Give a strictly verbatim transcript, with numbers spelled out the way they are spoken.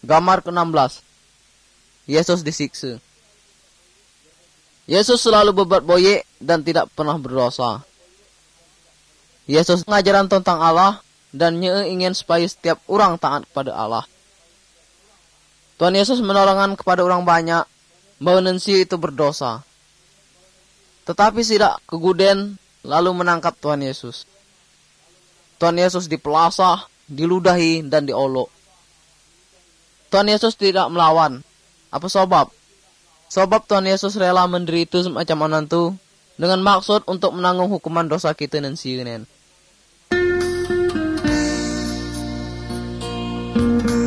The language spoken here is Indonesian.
Gambar ke enam belas. Yesus disiksa. Yesus selalu berbuat baik dan tidak pernah berdosa. Yesus mengajaran tentang Allah dan Nye ingin supaya setiap orang taat kepada Allah. Tuhan Yesus menolongkan kepada orang banyak bahwa nensi itu berdosa. Tetapi tidak keguden lalu menangkap Tuhan Yesus. Tuhan Yesus dipelasah, diludahi, dan diolok. Tuhan Yesus tidak melawan. Apa sebab? Sebab Tuhan Yesus rela menderita semacam anantu dengan maksud untuk menanggung hukuman dosa kita nanti.